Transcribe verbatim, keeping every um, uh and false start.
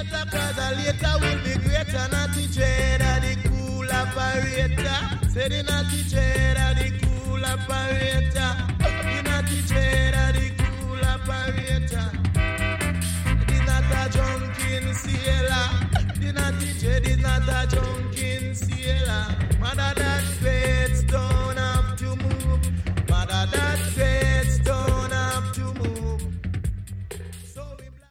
later, cause a later will be greater. Natty trader, the cool operator. Say the natty trader, the cool operator. The natty trader, the cool operator. The not a drunken sailor. The natty trader is not a drunken sailor. Mother